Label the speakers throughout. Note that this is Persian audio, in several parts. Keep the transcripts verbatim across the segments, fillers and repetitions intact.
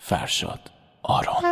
Speaker 1: فرشاد آرام.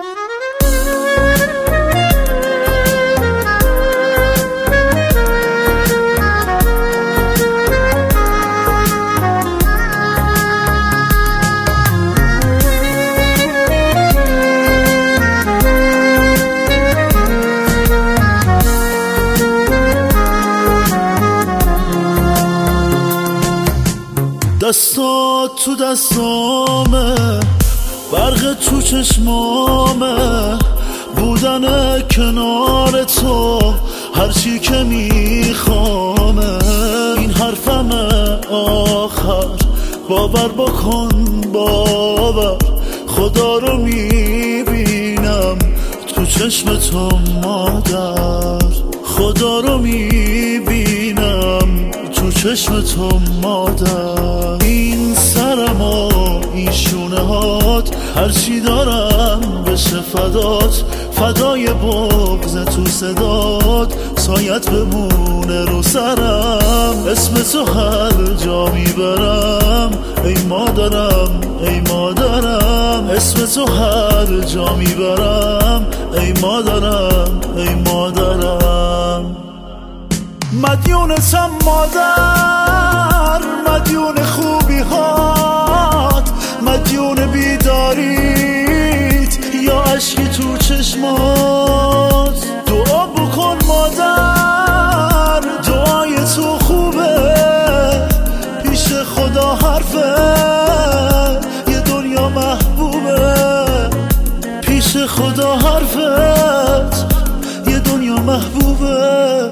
Speaker 2: دستات تو دستامه، برق تو چشمامه، بودن کنار تو هرچی که میخوامه. این حرفمه آخر، باور بکن باور، خدا رو میبینم تو چشم تو مادر، خدا رو میبینم تو چشم تو مادر. این سرم و این شونه هات هرچی دارم بشه فدات، فدای بغض تو صدات، سایت بمونه رو سرم. اسم تو هر جا میبرم ای مادرم ای مادرم، اسم تو هر جا میبرم ای مادرم ای مادرم. مدیونتم مادر، مدیون خوبی هات، مدیون بیداریت یا عشقی تو چشمات. دعا بکن مادر، دعای تو خوبه، پیش خدا حرفه، یه دنیا محبوبه، پیش خدا حرفت، یه دنیا محبوبه.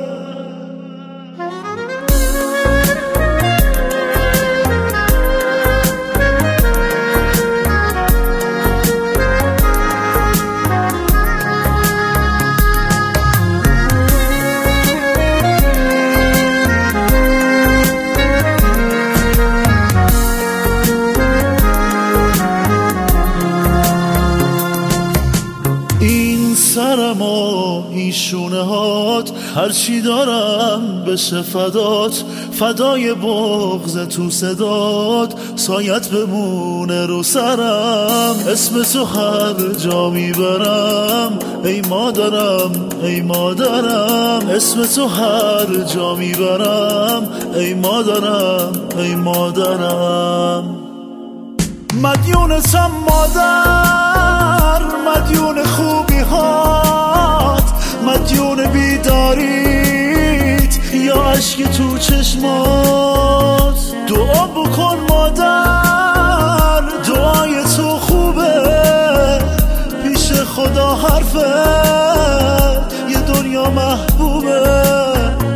Speaker 2: سرم و این شونه هات هرچی دارم بشه فدات، فدای بغض تو صدات، سایت بمونه رو سرم. اسم تو هر جا میبرم ای مادرم ای مادرم، اسم تو هر جا میبرم ای مادرم ای مادرم. مدیونتم مادر، مدیون خوبی هات، مدیون بیداریت یا عشقی تو چشمات. دعا بکن مادر، دعای تو خوبه، پیش خدا حرفت، یه دنیا محبوبه،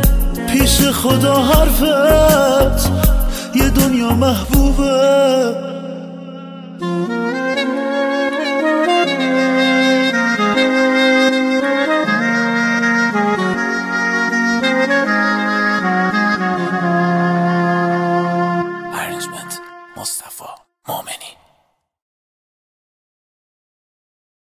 Speaker 2: پیش خدا حرفت، یه دنیا محبوبه.